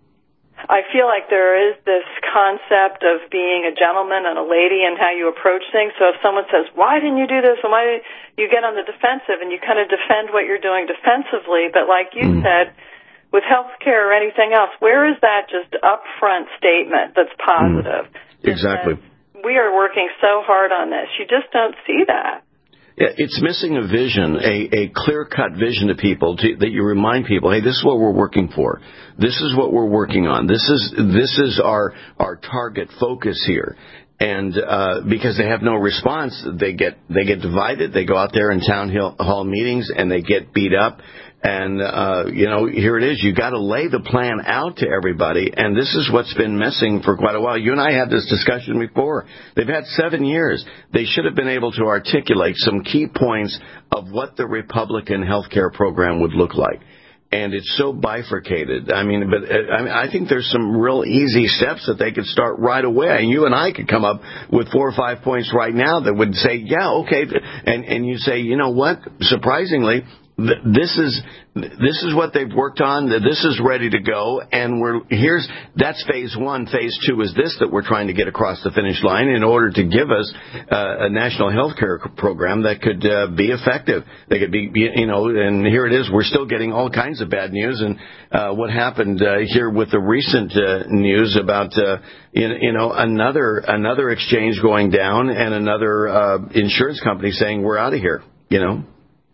I feel like there is this concept of being a gentleman and a lady and how you approach things. So if someone says, why didn't you do this? And why you get on the defensive and you kind of defend what you're doing defensively. But like you mm. said, with health care or anything else, where is that just upfront statement that's positive? Mm. Exactly. And we are working so hard on this. You just don't see that. It's missing a vision, a, a clear-cut vision to people to, that you remind people, hey, this is what we're working for. This is what we're working on. This is this is our our target focus here. And uh, because they have no response, they get they get divided. They go out there in town hall meetings and they get beat up. And, uh, you know, here it is. You got to lay the plan out to everybody. And this is what's been missing for quite a while. You and I had this discussion before. They've had seven years. They should have been able to articulate some key points of what the Republican health care program would look like. And it's so bifurcated. I mean, but uh, I, mean, I think there's some real easy steps that they could start right away. And you and I could come up with four or five points right now that would say, yeah, okay. And, and you say, you know what? Surprisingly, This is this is what they've worked on. This is ready to go, and we're here's that's phase one. Phase two is this that we're trying to get across the finish line in order to give us uh, a national health care program that could uh, be effective. They could be, you know, and here it is. We're still getting all kinds of bad news, and uh, what happened uh, here with the recent uh, news about uh, you know another another exchange going down and another uh, insurance company saying we're out of here. You know.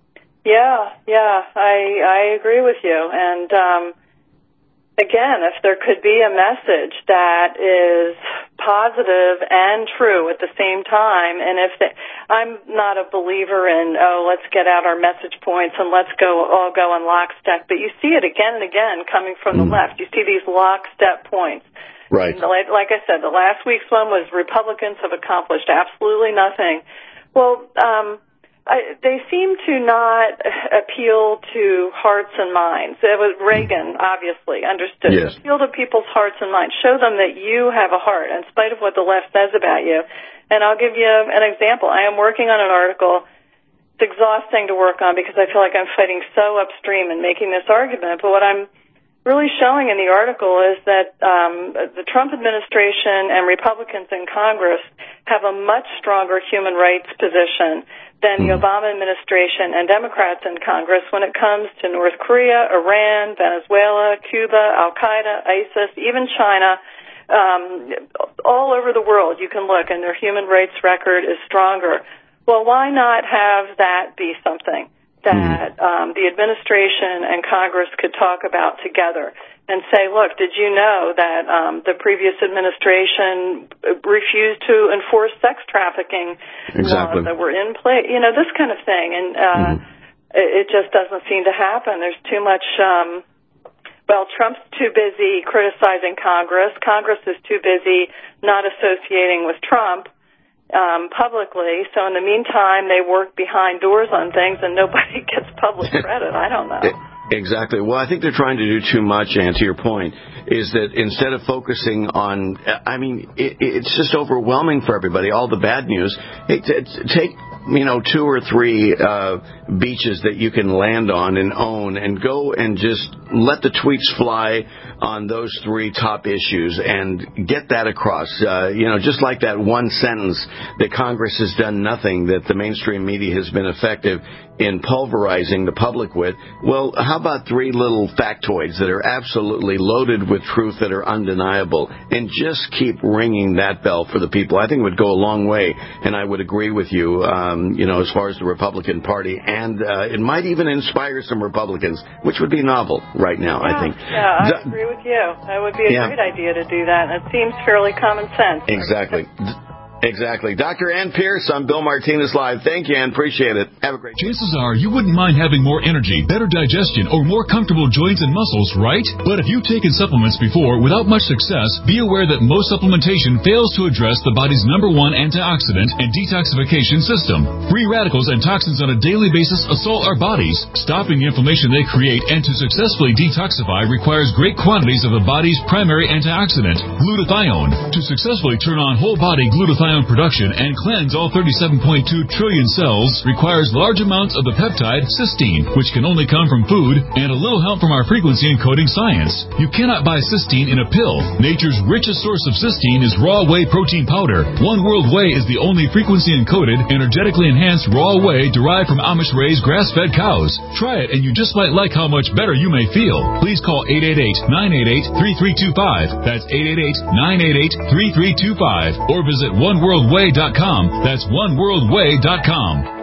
Yeah, yeah, I I agree with you. And um, again, if there could be a message that is positive and true at the same time, and if the, I'm not a believer in, oh, let's get out our message points and let's go all go in lockstep, but you see it again and again coming from the left. You see these lockstep points. Right. And like, like I said, the last week's one was Republicans have accomplished absolutely nothing. Well, um, I, they seem to not appeal to hearts and minds. It was Reagan, obviously, understood. Yes. Appeal to people's hearts and minds. Show them that you have a heart, in spite of what the left says about you. And I'll give you an example. I am working on an article. It's exhausting to work on because I feel like I'm fighting so upstream and making this argument. But what I'm really showing in the article is that um, the Trump administration and Republicans in Congress have a much stronger human rights position than the Obama administration and Democrats in Congress when it comes to North Korea, Iran, Venezuela, Cuba, Al-Qaeda, ISIS, even China. Um, all over the world you can look, and their human rights record is stronger. Well, why not have that be something that um, the administration and Congress could talk about together and say, look, did you know that um, the previous administration refused to enforce sex trafficking exactly. laws that were in place? You know, this kind of thing. And uh, mm-hmm. it, it just doesn't seem to happen. There's too much, um, well, Trump's too busy criticizing Congress. Congress is too busy not associating with Trump um, publicly. So in the meantime, they work behind doors on things and nobody gets public credit. I don't know. Exactly. Well, I think they're trying to do too much, and to your point, is that instead of focusing on, I mean, it, it's just overwhelming for everybody, all the bad news. Hey, t- t- take, you know, two or three uh, beaches that you can land on and own and go and just let the tweets fly on those three top issues and get that across. Uh, you know, just like that one sentence that Congress has done nothing, that the mainstream media has been effective in pulverizing the public with. Well, how about three little factoids that are absolutely loaded with truth that are undeniable, and just keep ringing that bell for the people? I think it would go a long way, and I would agree with you, um, you know, as far as the Republican Party, and uh, it might even inspire some Republicans, which would be novel right now, yeah, I think. Yeah, I agree with you. That would be a yeah. great idea to do that, and it seems fairly common sense. Exactly. Exactly. Doctor Ann Pierce on Bill Martinez Live. Thank you, Ann. Appreciate it. Have a great day. Chances are you wouldn't mind having more energy, better digestion, or more comfortable joints and muscles, right? But if you've taken supplements before without much success, be aware that most supplementation fails to address the body's number one antioxidant and detoxification system. Free radicals and toxins on a daily basis assault our bodies. Stopping the inflammation they create and to successfully detoxify requires great quantities of the body's primary antioxidant, glutathione. To successfully turn on whole body glutathione production and cleanse all thirty-seven point two trillion cells requires large amounts of the peptide cysteine, which can only come from food, and a little help from our frequency encoding science. You cannot buy cysteine in a pill. Nature's richest source of cysteine is raw whey protein powder. One World Whey is the only frequency encoded, energetically enhanced raw whey derived from Amish-raised grass-fed cows. Try it and you just might like how much better you may feel. Please call eight eight eight, nine eight eight, three three two five. That's eight eight eight, nine eight eight, three three two five. Or visit one world way dot com. That's one world way dot com.